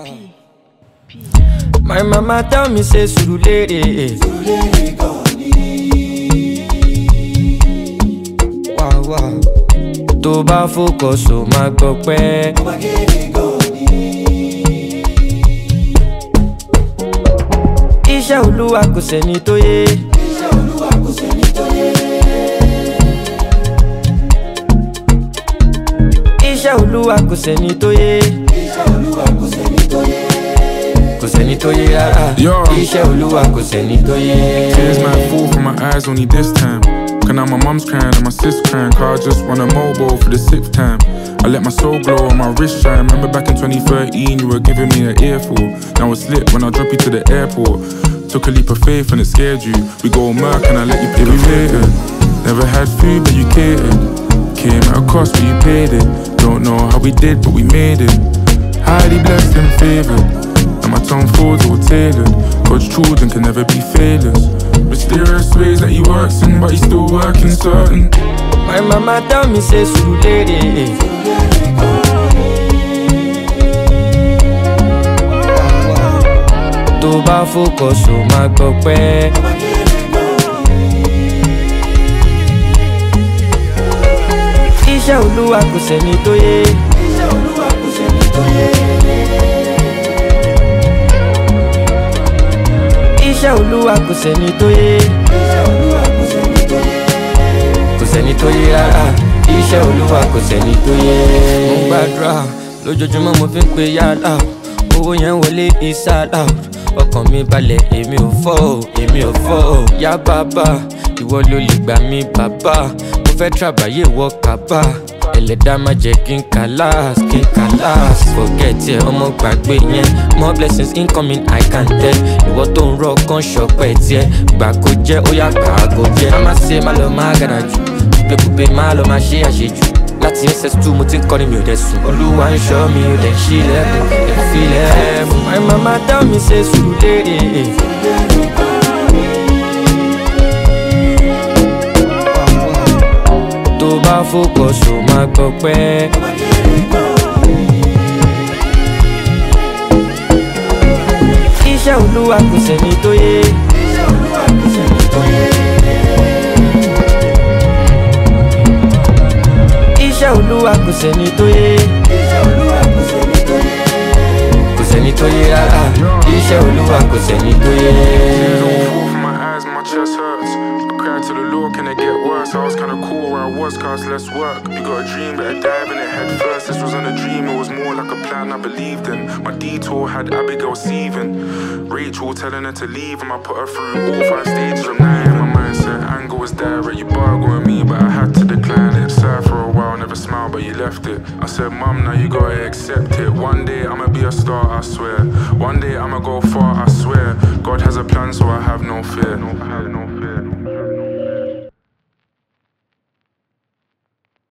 My mama tell me say Surulere wow wow. Tó bá focus o máa gbọ́ pẹ́. Iṣẹ́ Olúwa kò sẹ́ni tó yé. Iṣẹ́ Olúwa kò sẹ́ni tó yé. Kò sẹ́ni tó yé rárá. Iṣẹ́ Olúwa kò sẹ́ni tó yé. Tears might fall from my eyes only this time. Cause now my mum's crying and my sis crying. Cause I just want a mobile for the 6th time. I let my soul glow on my wrist shine. Remember back in 2013 you were giving me an earful. Now it's lit when I drop you to the airport. Took a leap of faith and it scared you. We go murk and I let you pick me later. Never had food but you catered. Came at a cost but you paid it. Don't know how we did but we made it. Highly blessed and favoured. And my tongue folds all tailored. God's children can never be failures. Mysterious ways that he works in, but he's still working certain. My mama tell me say Surulere tó bá focus o máa gbọ́ pẹ́. Iṣẹ́ Olúwa kò sẹ́ni tó yé. Iṣẹ́ Olúwa kò sẹ́ni tó yé. Kò sẹ́ni tó yé rárá. Iṣẹ́ Olúwa kò sẹ́ni tó yé. Mo ń gbàdúrà lójoojúmọ́ mo fi ń pe yálà. Owó yẹn wọlé ìsàlà. Ọkàn mi balẹ̀ èmi ò fọ́ o, èmi ò fọ́ o. Yá bàbá ìwọ ló lè gbà mí bàbá. Mo fẹ́ tàbáyé wọ kábà. Ẹlẹ́dàá má jẹ́ kí n kàlàs, kí n kàlàs. Forget ẹ ọmọ gbàgbé yẹn. More blessings incoming I can tell. Ìwọ tó ń rọ kan ṣọpẹ́ tiẹ̀. Gbà kó jẹ́ ó yá gbà kó jẹ́. Má má ṣe má lọ má gàdà jù. Pípé má lọ má ṣe àṣejù. Láti SS2 mo ti ń kọrin mi ò dẹ̀ sùn. Olúwa ń ṣọ́ mi ò dẹ̀ ṣílẹ̀kùn, ẹ̀ filẹ̀kùn. My mama tell me say Surulere tó bá focus o máa gbọ́ pẹ́. Iṣẹ́ Olúwa kò sẹ́ni tó yé. Iṣẹ́ Olúwa kò sẹ́ni tó yé. Kò sẹ́ni tó yé rárá. Iṣẹ́ Olúwa kò sẹ́ni tó yé. To the Lord, can it get worse? I was kinda cool where I was, cause less work. You got a dream, better dive in it head first. This wasn't a dream, it was more like a plan I believed in. My detour had Abigail seething, Rachel telling her to leave, and I put her through all 5 stages of night. My mindset, anger was direct, you bargained with me, but I had to decline it. Sad for a while, never smiled, but you left it. I said, Mum, now you gotta accept it. One day I'ma be a star, I swear. One day I'ma go far, I